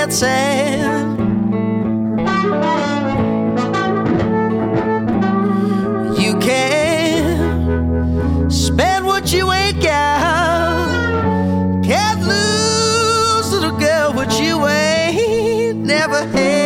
get sad. You can't spend what you ain't got. Can't lose, little girl, what you ain't never had.